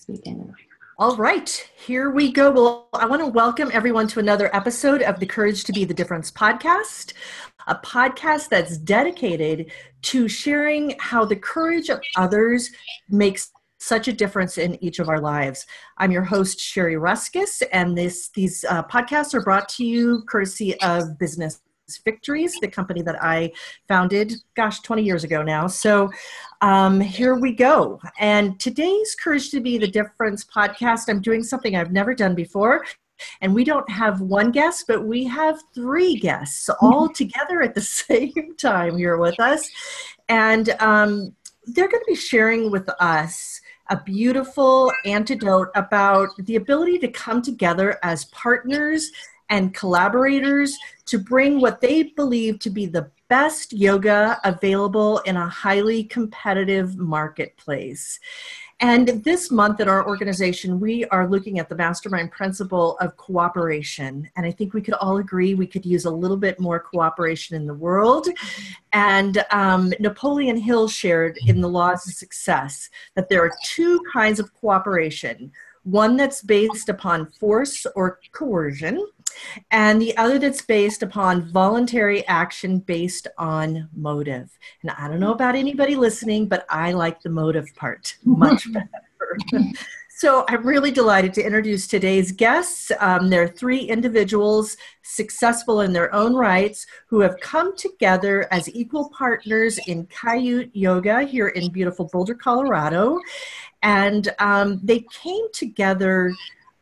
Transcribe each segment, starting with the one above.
Speak into the microphone. All right, here we go. Well, I want to welcome everyone to another episode of the Courage to Be the Difference podcast, a podcast that's dedicated to sharing how the courage of others makes such a difference in each of our lives. I'm your host, Sherry Ruskis, and these podcasts are brought to you courtesy of Business Victories, the company that I founded, 20 years ago now. So here we go. And today's Courage to Be the Difference podcast, I'm doing something I've never done before. And we don't have one guest, but we have three guests all together at the same time here with us. And they're going to be sharing with us a beautiful antidote about the ability to come together as partners and collaborators to bring what they believe to be the best yoga available in a highly competitive marketplace. And this month at our organization, we are looking at the mastermind principle of cooperation. And I think we could all agree we could use a little bit more cooperation in the world. And Napoleon Hill shared in The Laws of Success that there are two kinds of cooperation. One that's based upon force or coercion, and the other that's based upon voluntary action based on motive. And I don't know about anybody listening, but I like the motive part much better. So I'm really delighted to introduce today's guests. There are three individuals successful in their own rights who have come together as equal partners in Kayut Yoga here in beautiful Boulder, Colorado. And they came together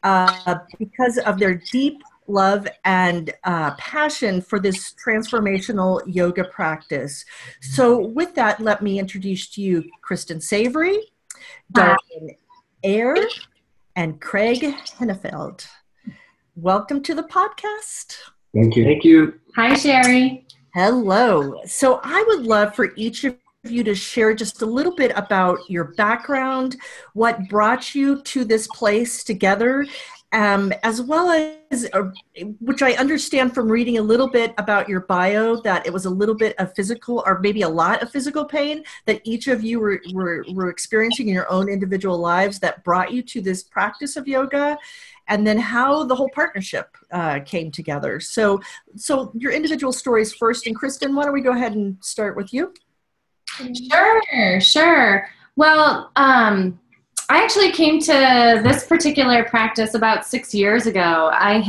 because of their deep love and passion for this transformational yoga practice. So with that, let me introduce to you Kristen Savory, Darwin Ayer, and Craig Hennefeld. Welcome to the podcast. Thank you. Thank you. Hi, Sherry. Hello. So I would love for each of you to share just a little bit about your background, what brought you to this place together, as well as, which I understand from reading a little bit about your bio, that it was a little bit of physical or maybe a lot of physical pain that each of you were experiencing in your own individual lives that brought you to this practice of yoga, and then how the whole partnership came together. So your individual stories first. And Kristen, why don't we go ahead and start with you? Sure. Well, I actually came to this particular practice about 6 years ago. I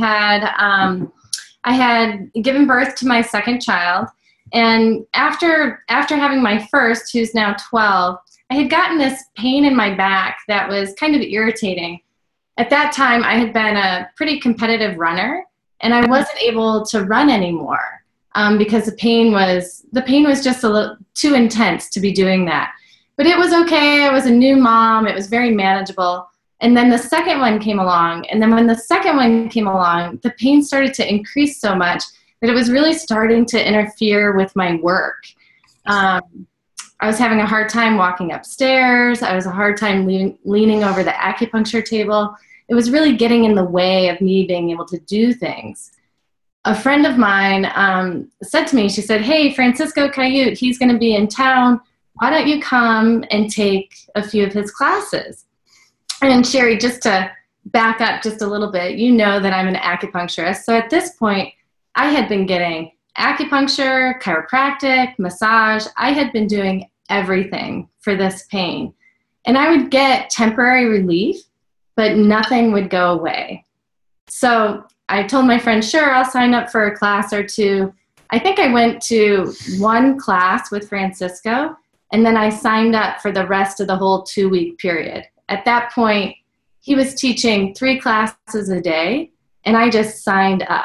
had given birth to my second child, and after having my first, who's now 12, I had gotten this pain in my back that was kind of irritating. At that time, I had been a pretty competitive runner, and I wasn't able to run anymore. Because the pain was just a little too intense to be doing that. But it was okay. I was a new mom. It was very manageable. And then the second one came along. And then when the second one came along, the pain started to increase so much that it was really starting to interfere with my work. I was having a hard time walking upstairs. I was a hard time leaning over the acupuncture table. It was really getting in the way of me being able to do things. A friend of mine said to me, she said, "Hey, Francisco Kayut, he's going to be in town. Why don't you come and take a few of his classes?" And Sherry, just to back up just a little bit, you know that I'm an acupuncturist. So at this point, I had been getting acupuncture, chiropractic, massage. I had been doing everything for this pain. And I would get temporary relief, but nothing would go away. So I told my friend, sure, I'll sign up for a class or two. I think I went to one class with Francisco, and then I signed up for the rest of the whole 2-week period. At that point, he was teaching 3 classes a day, and I just signed up.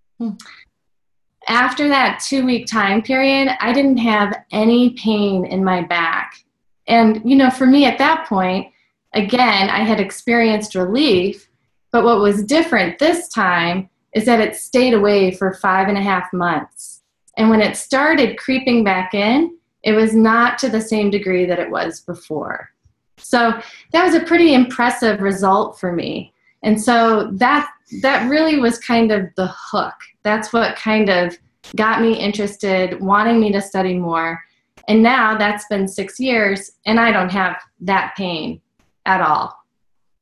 After that 2-week time period, I didn't have any pain in my back. And, for me at that point, again, I had experienced relief. But what was different this time is that it stayed away for 5.5 months. And when it started creeping back in, it was not to the same degree that it was before. So that was a pretty impressive result for me. And so that really was kind of the hook. That's what kind of got me interested, wanting me to study more. And now that's been 6 years, and I don't have that pain at all.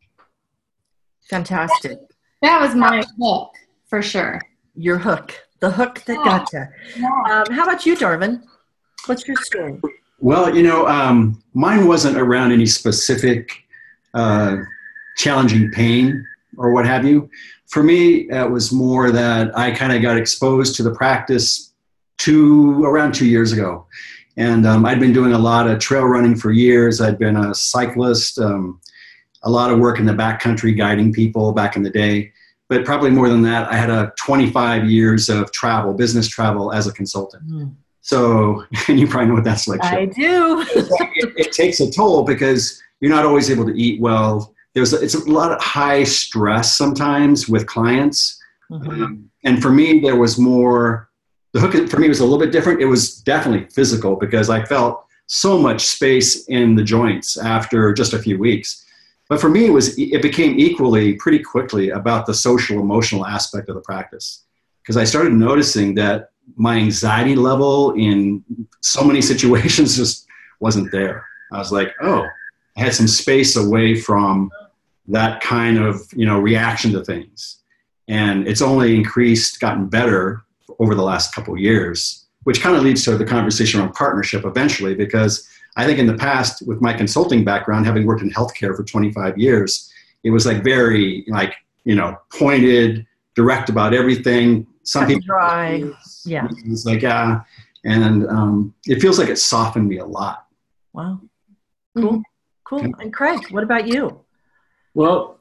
Fantastic. That was my hook, for sure. Your hook. The hook that got you. How about you, Darvin? What's your story? Well, mine wasn't around any specific challenging pain or what have you. For me, it was more that I kind of got exposed to the practice around 2 years ago. And I'd been doing a lot of trail running for years. I'd been a cyclist, a lot of work in the backcountry guiding people back in the day. But probably more than that, I had 25 years of business travel as a consultant. Mm. So, and you probably know what that's like. I do. It takes a toll because you're not always able to eat well. It's a lot of high stress sometimes with clients. Mm-hmm. And for me, there was more, the hook for me was a little bit different. It was definitely physical because I felt so much space in the joints after just a few weeks. But for me, it became equally pretty quickly about the social emotional aspect of the practice. Because I started noticing that my anxiety level in so many situations just wasn't there. I was like, oh, I had some space away from that kind of, reaction to things. And it's only gotten better over the last couple of years, which kind of leads to the conversation around partnership eventually, because I think in the past, with my consulting background, having worked in healthcare for 25 years, it was very pointed, direct about everything. Some people dry. Yeah. It's like, yeah. And it feels like it softened me a lot. Wow. Cool. Mm-hmm. Cool. And Craig, what about you? Well,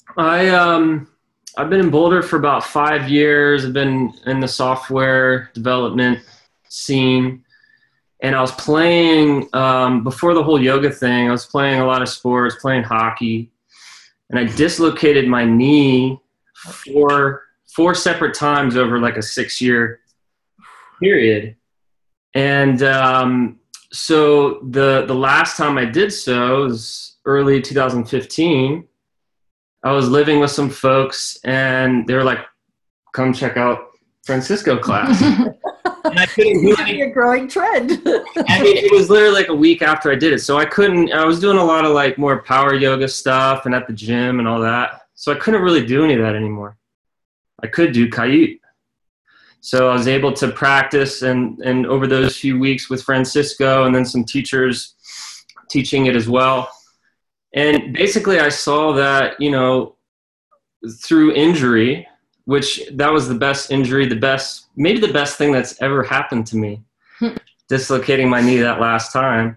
I've been in Boulder for about 5 years. I've been in the software development scene. And I was playing, before the whole yoga thing, I was playing a lot of sports, playing hockey. And I dislocated my knee four separate times over like a 6-year period. And so the last time I did so was early 2015. I was living with some folks and they were like, come check out Francisco class. And I couldn't do it. A growing trend. I mean, it was literally like a week after I did it. So I was doing a lot of like more power yoga stuff and at the gym and all that. So I couldn't really do any of that anymore. I could do Kayut. So I was able to practice and over those few weeks with Francisco and then some teachers teaching it as well. And basically I saw that, through injury, which that was the best injury, maybe the best thing that's ever happened to me, dislocating my knee that last time.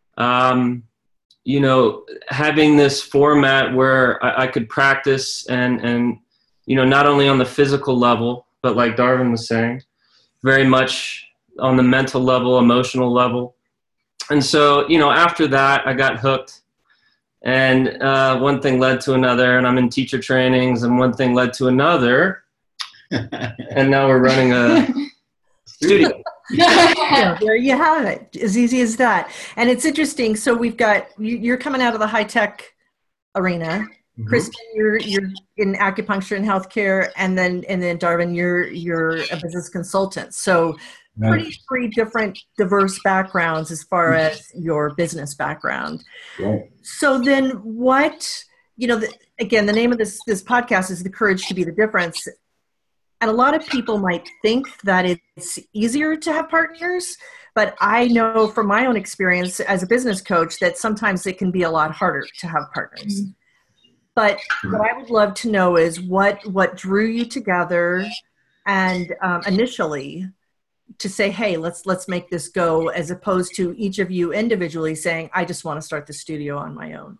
Having this format where I could practice and not only on the physical level, but like Darvin was saying, very much on the mental level, emotional level. And so, after that, I got hooked. And one thing led to another, and I'm in teacher trainings, and one thing led to another. And now we're running a studio. Yeah, there you have it. As easy as that. And it's interesting. So we've got, you're coming out of the high-tech arena. Mm-hmm. Kristen, you're in acupuncture and healthcare, and then Darvin, you're a business consultant. So pretty three different diverse backgrounds as far as your business background. Right. So then what, again, the name of this podcast is The Courage to Be the Difference. And a lot of people might think that it's easier to have partners, but I know from my own experience as a business coach that sometimes it can be a lot harder to have partners. Mm-hmm. But what I would love to know is what drew you together and initially to say, hey, let's make this go, as opposed to each of you individually saying, I just want to start the studio on my own.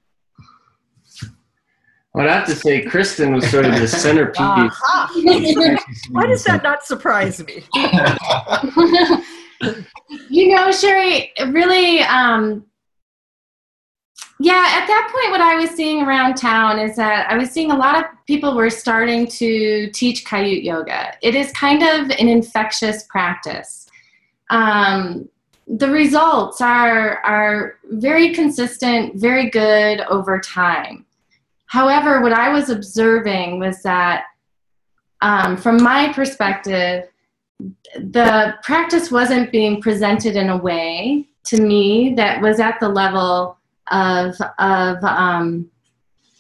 I'd have to say Kristen was sort of the centerpiece. Why does that not surprise me? Sherry, really, at that point, what I was seeing around town is that I was seeing a lot of people were starting to teach Kayut yoga. It is kind of an infectious practice. The results are very consistent, very good over time. However, what I was observing was that, from my perspective, the practice wasn't being presented in a way to me that was at the level of how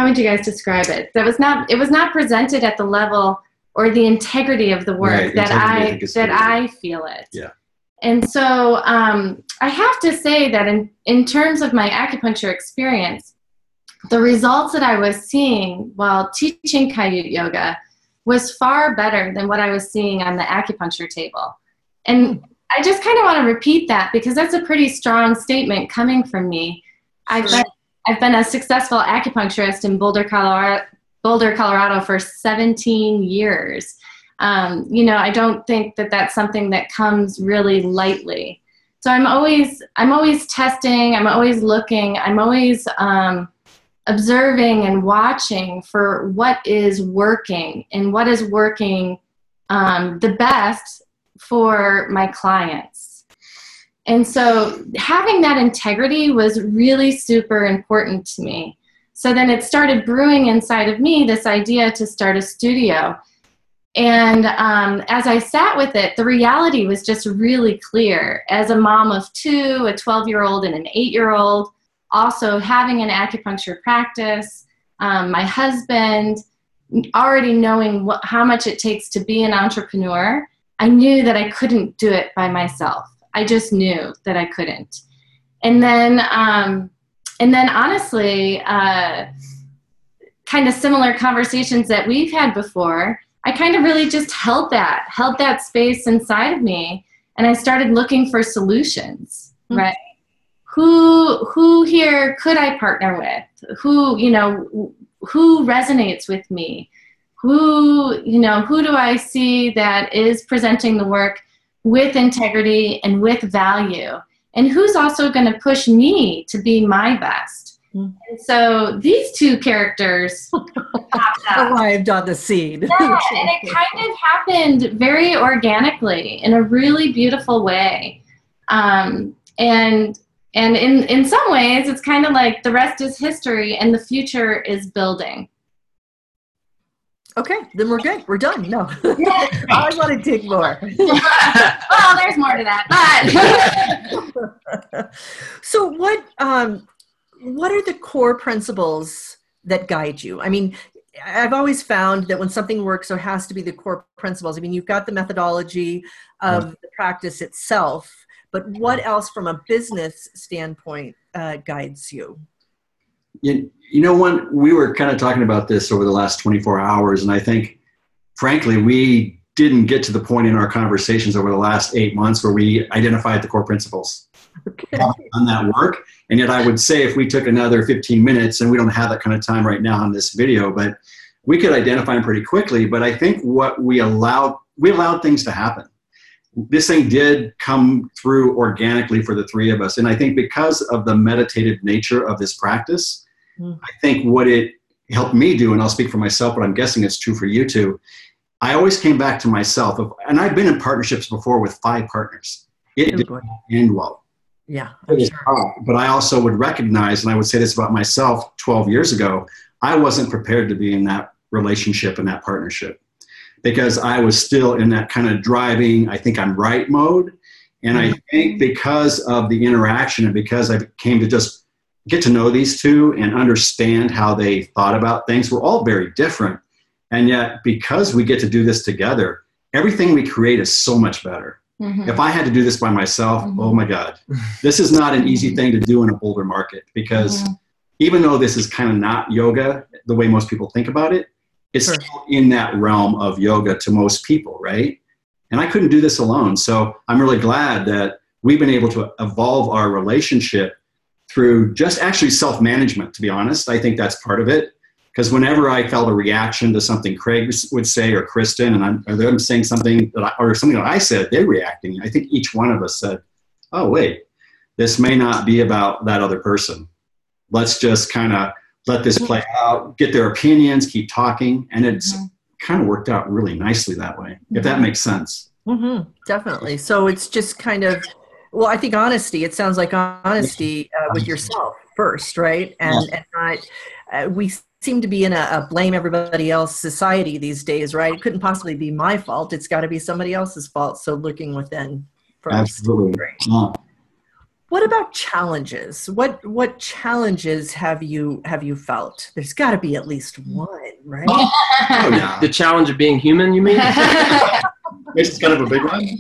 how would you guys describe it? It was not presented at the level or the integrity of the work Right. that I feel it. Yeah. And so I have to say that in terms of my acupuncture experience, the results that I was seeing while teaching Kayut Yoga was far better than what I was seeing on the acupuncture table. And I just kind of want to repeat that because that's a pretty strong statement coming from me. Sure. I've been a successful acupuncturist in Boulder, Colorado for 17 years. I don't think that that's something that comes really lightly. So I'm always testing, I'm always looking, I'm always observing and watching for what is working and what is working the best for my clients. And so having that integrity was really super important to me. So then it started brewing inside of me, this idea to start a studio. And as I sat with it, the reality was just really clear. As a mom of two, a 12-year-old and an 8-year-old, also having an acupuncture practice, my husband, already knowing how much it takes to be an entrepreneur, I knew that I couldn't do it by myself. I just knew that I couldn't. And then honestly, kind of similar conversations that we've had before, I kind of really just held that space inside of me, and I started looking for solutions, right? Who here could I partner with? Who resonates with me? Who do I see that is presenting the work with integrity and with value? And who's also going to push me to be my best? And so these two characters arrived on the scene. Yeah, and it kind of happened very organically in a really beautiful way. And in some ways, it's kind of like the rest is history and the future is building. Okay, then we're good. We're done. No, I want to dig more. Well, there's more to that. But So what are the core principles that guide you? I mean, I've always found that when something works, there has to be the core principles. I mean, you've got the methodology of the practice itself, but what else from a business standpoint guides you? We were kind of talking about this over the last 24 hours, and I think, frankly, we didn't get to the point in our conversations over the last 8 months where we identified the core principles on that work. And yet I would say if we took another 15 minutes, and we don't have that kind of time right now on this video, but we could identify them pretty quickly. But I think what we allowed things to happen. This thing did come through organically for the three of us. And I think because of the meditative nature of this practice, I think what it helped me do, and I'll speak for myself, but I'm guessing it's true for you too, I always came back to myself. And I've been in partnerships before with 5 partners. It did not end well. Yeah. But I also would recognize, and I would say this about myself 12 years ago, I wasn't prepared to be in that relationship and that partnership because I was still in that kind of driving, I think I'm right mode. And I think because of the interaction and because I came to just get to know these two and understand how they thought about things, we're all very different. And yet, because we get to do this together, everything we create is so much better. If I had to do this by myself, oh my God, this is not an easy thing to do in a Boulder market because even though this is kind of not yoga the way most people think about it, it's still in that realm of yoga to most people, right? And I couldn't do this alone. So I'm really glad that we've been able to evolve our relationship through just actually self-management, to be honest. I think that's part of it. Because whenever I felt a reaction to something Craig would say or Kristen, and I'm saying something something that I said, they're reacting. I think each one of us said, oh, wait, this may not be about that other person. Let's just kind of let this play out, get their opinions, keep talking. And it's kind of worked out really nicely that way, if that makes sense. Definitely. So it's just kind of, well, I think honesty, it sounds like honesty with yourself first, right? And not, we seem to be in a blame everybody else society these days, right? It couldn't possibly be my fault. It's got to be somebody else's fault. So looking within first. Absolutely. What about challenges? What challenges have you felt? There's got to be at least one, right? Oh, yeah. The challenge of being human, you mean? It's kind of a big one.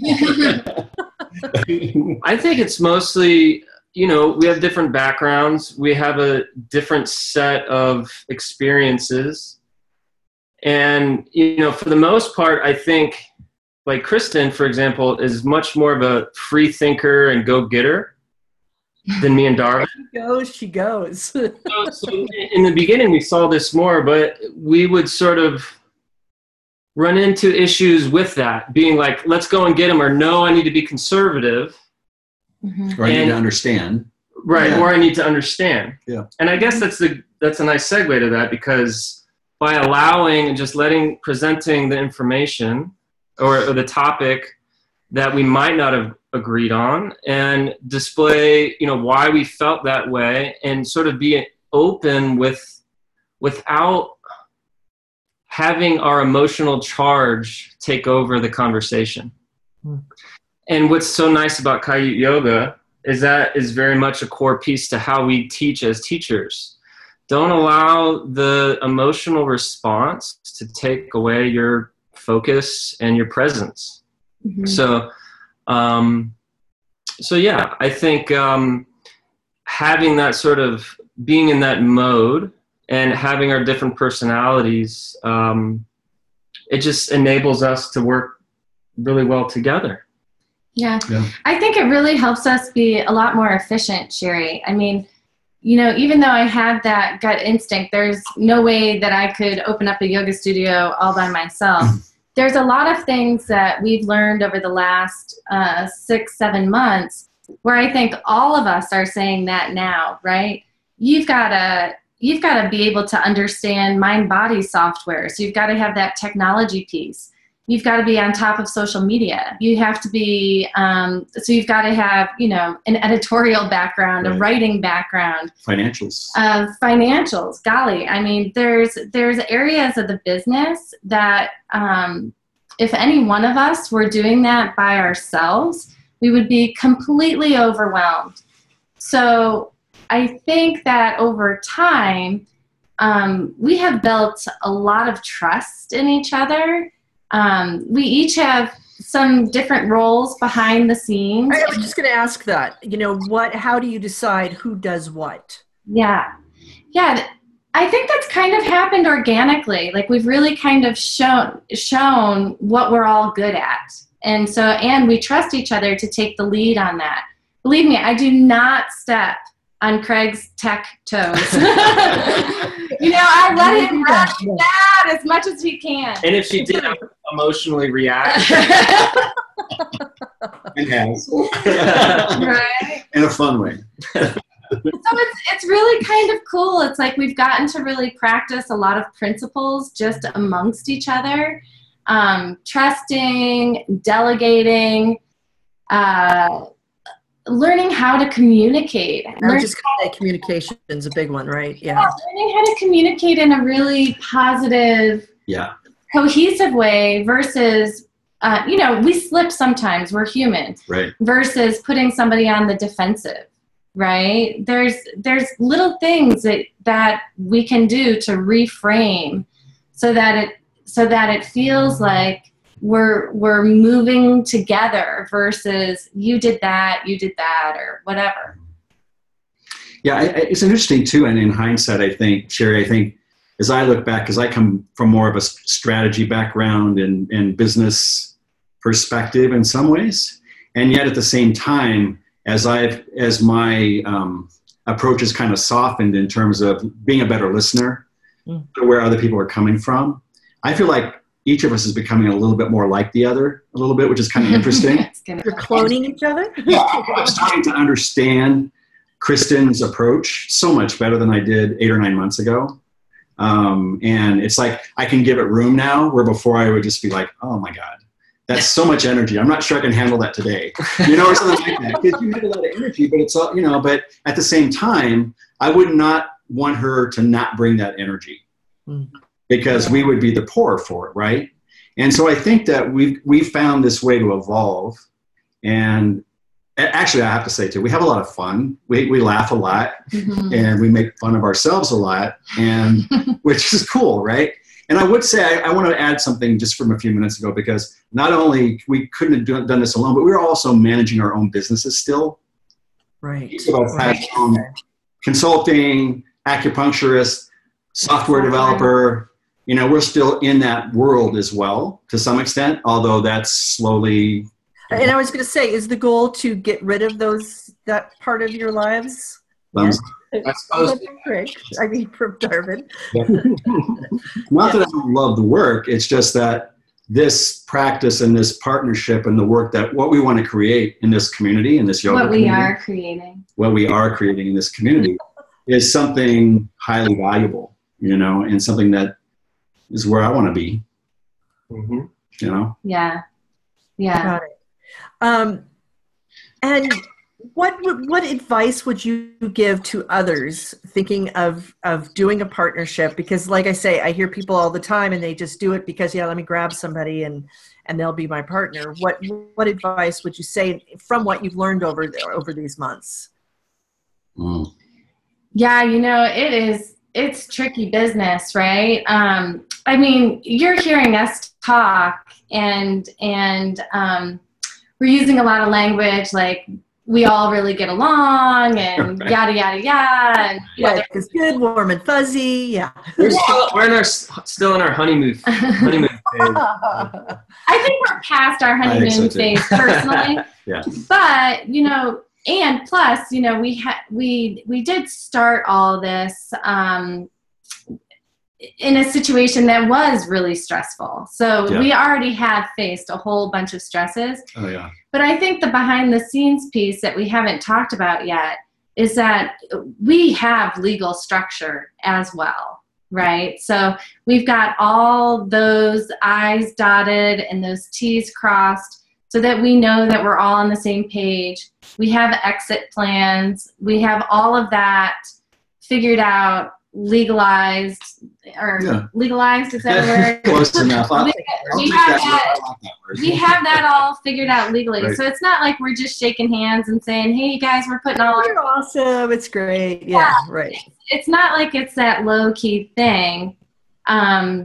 I think it's mostly, we have different backgrounds. We have a different set of experiences. And, for the most part, I think, like Kristen, for example, is much more of a free thinker and go-getter than me and Darwin. She goes. So in the beginning, we saw this more, but we would sort of run into issues with that, being like, let's go and get him, or no, I need to be conservative. Or I need to understand. Right, Yeah. or I need to understand. Yeah. And I guess that's a nice segue to that, because by allowing and just presenting the information or the topic that we might not have agreed on, and display, why we felt that way, and sort of be open without having our emotional charge take over the conversation. And what's so nice about Kayut Yoga is that is very much a core piece to how we teach as teachers. Don't allow the emotional response to take away your focus and your presence. Mm-hmm. So yeah, I think having that sort of being in that mode and having our different personalities, it just enables us to work really well together. Yeah. I think it really helps us be a lot more efficient, Sherry. I mean, even though I had that gut instinct, there's no way that I could open up a yoga studio all by myself. There's a lot of things that we've learned over the last 6-7 months where I think all of us are saying that now, right? You've got to be able to understand mind-body software. So you've got to have that technology piece. You've got to be on top of social media. You have to be, so you've got to have, an editorial background, right. A writing background. Financials. Golly. I mean, there's areas of the business that if any one of us were doing that by ourselves, we would be completely overwhelmed. So I think that over time, we have built a lot of trust in each other. We each have some different roles behind the scenes. I was just going to ask that, how do you decide who does what? Yeah. I think that's kind of happened organically. Like we've really kind of shown what we're all good at. And we trust each other to take the lead on that. Believe me, I do not step on Craig's tech toes. I let him run that as much as he can. And if she did emotionally react. It has. Right? In a fun way. So it's really kind of cool. It's like we've gotten to really practice a lot of principles just amongst each other. Trusting, delegating, learning how to communicate. Communication is a big one, right? Yeah. Learning how to communicate in a really positive, cohesive way versus, we slip sometimes. We're human. Right. Versus putting somebody on the defensive, right? There's little things that we can do to reframe so that it feels like we're moving together versus you did that, or whatever. Yeah, it's interesting too. And in hindsight, I think, Sherry, as I look back, because I come from more of a strategy background and business perspective in some ways, and yet at the same time, as my approach has kind of softened in terms of being a better listener to where other people are coming from, I feel like each of us is becoming a little bit more like the other a little bit, which is kind of interesting. You're cloning each other? Yeah, I'm starting to understand Kristen's approach so much better than I did 8 or 9 months ago. And it's like I can give it room now, where before I would just be like, oh my God, that's so much energy. I'm not sure I can handle that today. Or something like that. Because you have a lot of energy, but it's all, but at the same time, I would not want her to not bring that energy. Because we would be the poorer for it, right? And so I think that we've found this way to evolve, and Actually, I have to say too, we have a lot of fun. We laugh a lot, Mhm. and we make fun of ourselves a lot, and which is cool, right? And I would say I want to add something just from a few minutes ago, because not only we couldn't have done this alone, but we were also managing our own businesses still. Right. Each of us Right. has consulting, acupuncturist, software developer. You know, we're still in that world as well to some extent, although that's slowly. And I was going to say, is the goal to get rid of that part of your lives? Thumbs I suppose. I mean, from Darwin. Not that I don't love the work, it's just that this practice and this partnership and the work that what we want to create in this community, in this yoga What we community, are creating. what we are creating in this community is something highly valuable, you know, and something that is where I want to be, Mhm. you know? Yeah. Yeah. Got it. And what advice would you give to others thinking of doing a partnership? Because like I say, I hear people all the time and they just do it because, yeah, let me grab somebody and they'll be my partner. What advice would you say from what you've learned over these months? Mm. Yeah, you know, it's tricky business, right? I mean, you're hearing us talk and we're using a lot of language like we all really get along and Right. yada, yada, yada. And, Yeah, it's good, warm and fuzzy. Yeah. We're still in our honeymoon phase. I think we're past our I think so honeymoon too. phase personally. Yeah. But, you know, and plus, you know, we did start all this in a situation that was really stressful. So Yeah. we already had faced a whole bunch of stresses. Oh, yeah. But I think the behind the scenes piece that we haven't talked about yet is that we have legal structure as well, right? So we've got all those I's dotted and those T's crossed so that we know that we're all on the same page. We have exit plans. We have all of that figured out, legalized, is that a word? Close enough. We have that all figured out legally. Right. So it's not like we're just shaking hands and saying, hey, you guys, we're putting all You're awesome. It's great. Yeah, right. it's not like it's that low-key thing. And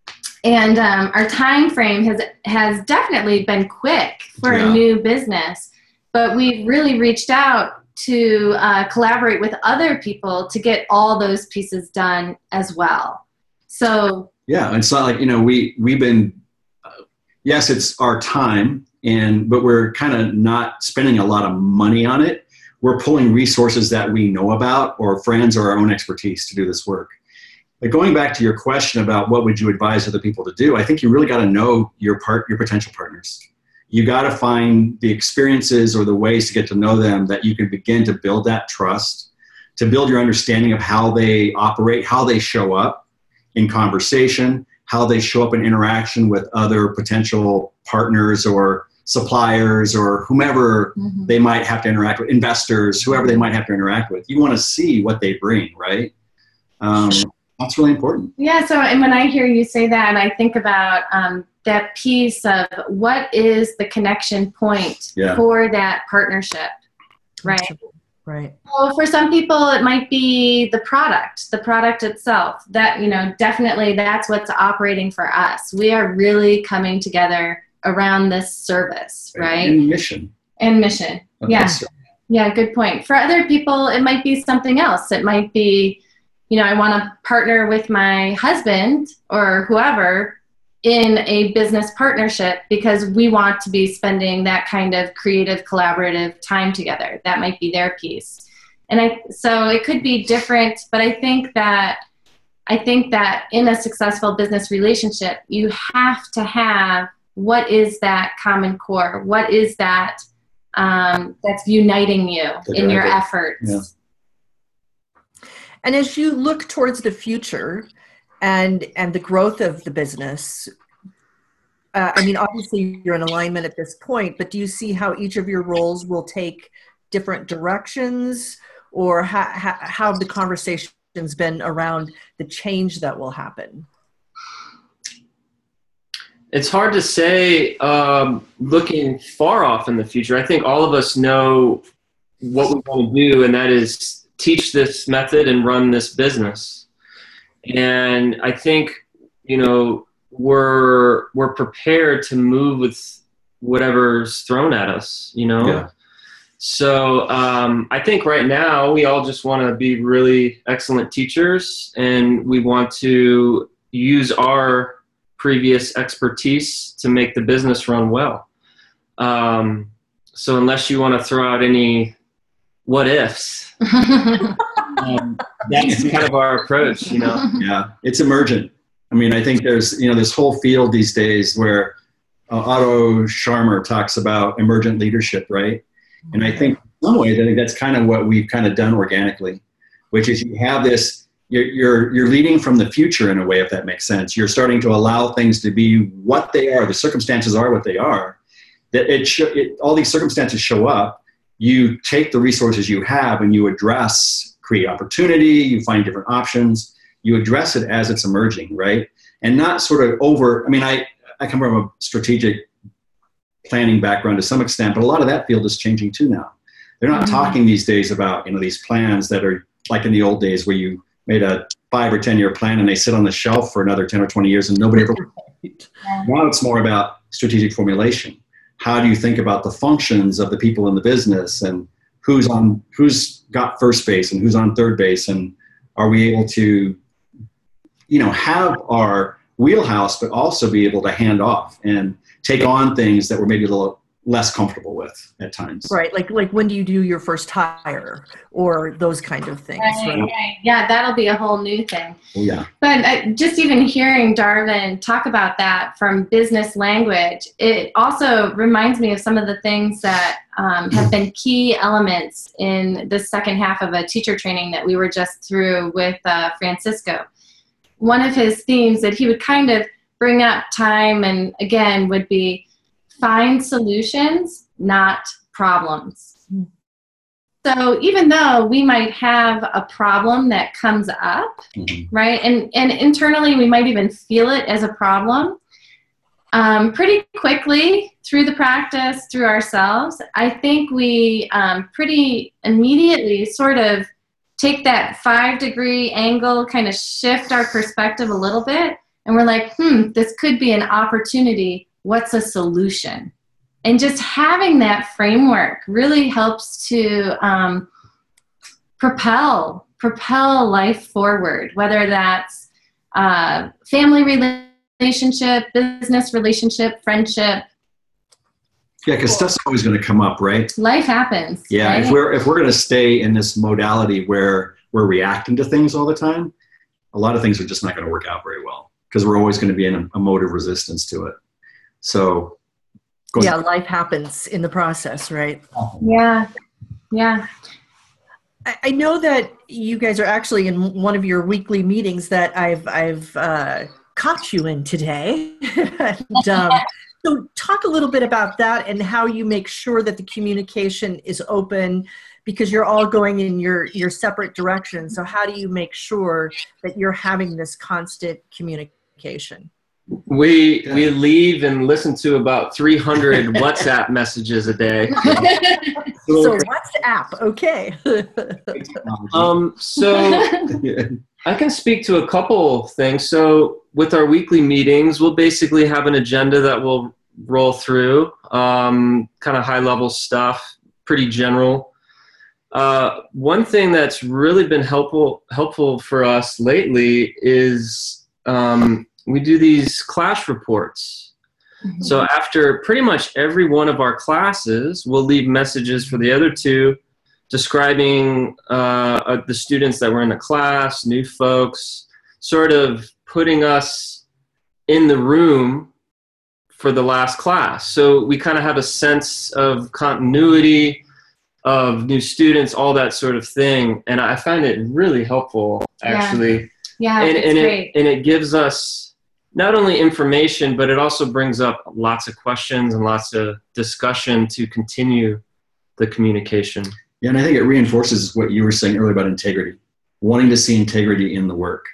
our time frame has definitely been quick for Yeah. a new business. But we've really reached out to collaborate with other people to get all those pieces done as well. So Yeah, it's not like, you know, we've been, yes, it's our time, but we're kind of not spending a lot of money on it. We're pulling resources that we know about or friends or our own expertise to do this work. But going back to your question about what would you advise other people to do, I think you really got to know your potential partners. You got to find the experiences or the ways to get to know them that you can begin to build that trust, to build your understanding of how they operate, how they show up in conversation, how they show up in interaction with other potential partners or suppliers or whomever they might have to interact with, investors, whoever they might have to interact with. You want to see what they bring, right? That's really important. yeah, so and when I hear you say that, I think about that piece of what is the connection point for that partnership, right? Right. Well, for some people, it might be the product itself. That, you know, definitely that's what's operating for us. We are really coming together around this service, right? And mission. Yeah. Yeah, good point. For other people, it might be something else. It might be, you know, I want to partner with my husband or whoever in a business partnership because we want to be spending that kind of creative, collaborative time together. That might be their piece. And so it could be different, but I think that in a successful business relationship, you have to have what is that common core? What is that that's uniting you in your efforts? Yeah. And as you look towards the future and the growth of the business, I mean, obviously you're in alignment at this point, but do you see how each of your roles will take different directions, or how have the conversations been around the change that will happen? It's hard to say looking far off in the future. I think all of us know what we want to do, and that is teach this method and run this business. And I think, you know, we're prepared to move with whatever's thrown at us, you know? Yeah. So I think right now we all just want to be really excellent teachers, and we want to use our previous expertise to make the business run well. So unless you want to throw out any what ifs, that's kind of our approach, you know? Yeah, it's emergent. I mean, I think there's, you know, this whole field these days where Otto Scharmer talks about emergent leadership, right? And I think in some ways, I think that's kind of what we've kind of done organically, which is you have this, you're leading from the future in a way, if that makes sense. You're starting to allow things to be what they are. The circumstances are what they are. That all these circumstances show up. You take the resources you have and you create opportunity. You find different options. You address it as it's emerging, right? And not sort of I mean, I come from a strategic planning background to some extent, but a lot of that field is changing too now. They're not talking these days about, you know, these plans that are like in the old days where you made a 5 or 10 year plan and they sit on the shelf for another 10 or 20 years and nobody ever. Now it's more about strategic formulation. How do you think about the functions of the people in the business, and who's got first base and who's on third base, and are we able to, you know, have our wheelhouse, but also be able to hand off and take on things that we're maybe a little less comfortable with at times. Right. Like when do you do your first hire or those kind of things? Right. Yeah, that'll be a whole new thing. Oh, yeah. But just even hearing Darwin talk about that from business language, it also reminds me of some of the things that have been key elements in the second half of a teacher training that we were just through with Francisco. One of his themes that he would kind of bring up time and again would be find solutions, not problems. So even though we might have a problem that comes up, right, and internally we might even feel it as a problem, pretty quickly through the practice, through ourselves, I think we pretty immediately sort of take that 5-degree angle, kind of shift our perspective a little bit, and we're like, this could be an opportunity. What's a solution? And just having that framework really helps to propel life forward, whether that's family relationship, business relationship, friendship. Yeah, because stuff's always going to come up, right? Life happens. Yeah, right? if we're going to stay in this modality where we're reacting to things all the time, a lot of things are just not going to work out very well because we're always going to be in a mode of resistance to it. So, life happens in the process, right? Yeah. I know that you guys are actually in one of your weekly meetings that I've caught you in today. So talk a little bit about that and how you make sure that the communication is open, because you're all going in your separate directions. So how do you make sure that you're having this constant communication? We leave and listen to about 300 WhatsApp messages a day. So WhatsApp, okay. So I can speak to a couple things. So with our weekly meetings, we'll basically have an agenda that we'll roll through, kind of high level stuff, pretty general. One thing that's really been helpful for us lately is we do these class reports. Mm-hmm. So after pretty much every one of our classes, we'll leave messages for the other two describing the students that were in the class, new folks, sort of putting us in the room for the last class. So we kind of have a sense of continuity of new students, all that sort of thing. And I find it really helpful, actually. Yeah, and it gives us not only information, but it also brings up lots of questions and lots of discussion to continue the communication. Yeah, and I think it reinforces what you were saying earlier about integrity, wanting to see integrity in the work.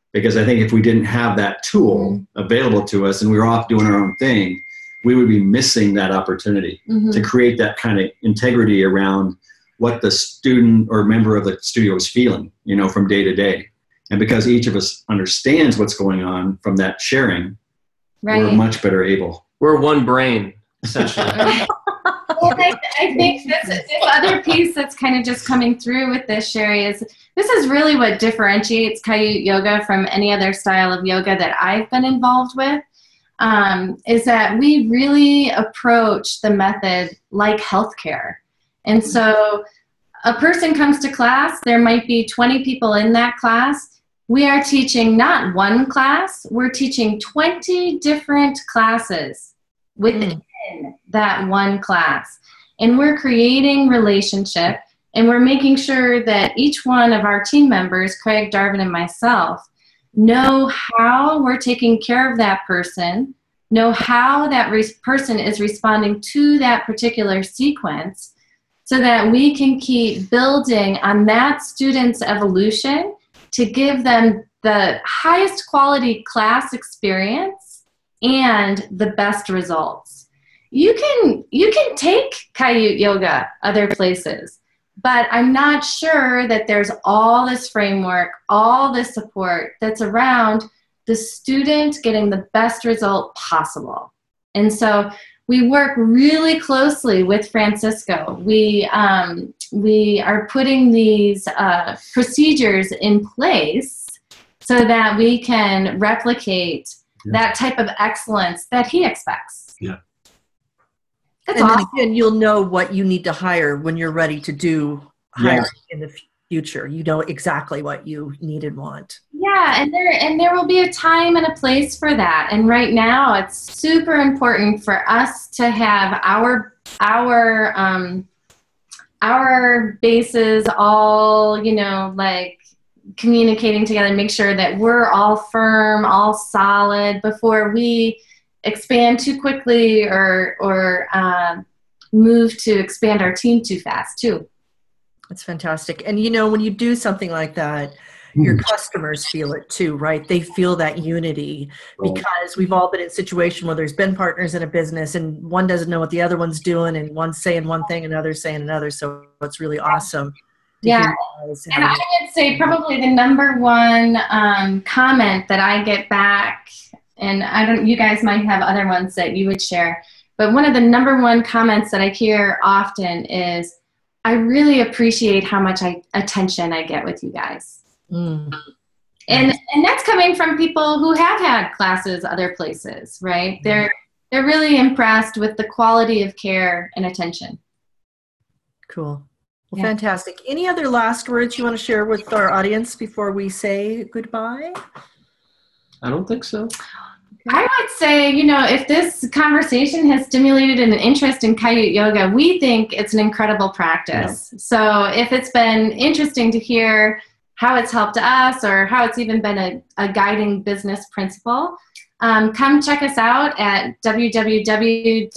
Because I think if we didn't have that tool available to us and we were off doing our own thing, we would be missing that opportunity to create that kind of integrity around what the student or member of the studio is feeling, from day to day. And because each of us understands what's going on from that sharing, we're much better able. We're one brain, essentially. Well, I think this other piece that's kind of just coming through with this, Sherry, is this is really what differentiates Kaiut Yoga from any other style of yoga that I've been involved with, is that we really approach the method like healthcare. And so a person comes to class, there might be 20 people in that class. We are teaching not one class, we're teaching 20 different classes within that one class. And we're creating relationship, and we're making sure that each one of our team members, Craig, Darvin, and myself, know how we're taking care of that person, know how that person is responding to that particular sequence, so that we can keep building on that student's evolution to give them the highest quality class experience and the best results. You can take Kaiut Yoga other places, but I'm not sure that there's all this framework, all this support that's around the student getting the best result possible. And so we work really closely with Francisco. We are putting these procedures in place so that we can replicate that type of excellence that he expects. Yeah. That's awesome. And you'll know what you need to hire when you're ready to do hiring in the future. You know exactly what you need and want. Yeah, and there will be a time and a place for that. And right now, it's super important for us to have our bases all, like communicating together, make sure that we're all firm, all solid before we expand too quickly or move to expand our team too fast too. That's fantastic. And when you do something like that, your customers feel it too, right? They feel that unity because we've all been in a situation where there's been partners in a business and one doesn't know what the other one's doing and one's saying one thing and another's saying another. So it's really awesome. Yeah. And I would say probably the number one comment that I get back, and you guys might have other ones that you would share, but one of the number one comments that I hear often is, I really appreciate how much attention I get with you guys. And that's coming from people who have had classes other places, right? They're really impressed with the quality of care and attention. Cool. Well, fantastic. Any other last words you want to share with our audience before we say goodbye? I don't think so. I would say, if this conversation has stimulated an interest in Kaiut Yoga, we think it's an incredible practice. Yeah. So if it's been interesting to hear how it's helped us or how it's even been a guiding business principle, come check us out at www.kaiut,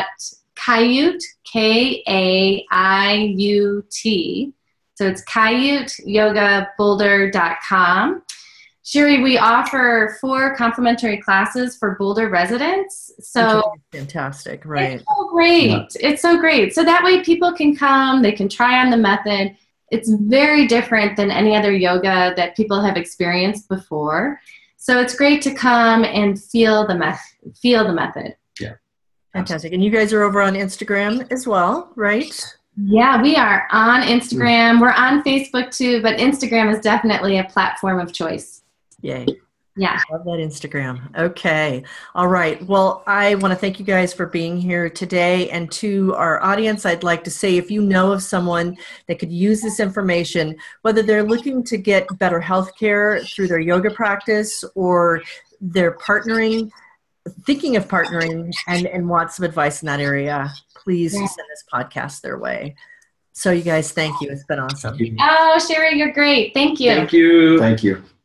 Kaiut, so it's KaiutYogaBoulder.com. Sherry, we offer 4 complimentary classes for Boulder residents. So fantastic, right? It's so great. Yeah. It's so great. So that way people can come, they can try on the method. It's very different than any other yoga that people have experienced before. So it's great to come and feel the method. Yeah. Fantastic. And you guys are over on Instagram as well, right? Yeah, we are on Instagram. We're on Facebook too, but Instagram is definitely a platform of choice. Yay. Yeah. Love that Instagram. Okay. All right. Well, I want to thank you guys for being here today. And to our audience, I'd like to say if you know of someone that could use this information, whether they're looking to get better health care through their yoga practice or they're thinking of partnering and want some advice in that area, please send this podcast their way. So you guys, thank you. It's been awesome. Oh, Sherry, you're great. Thank you. Thank you. Thank you.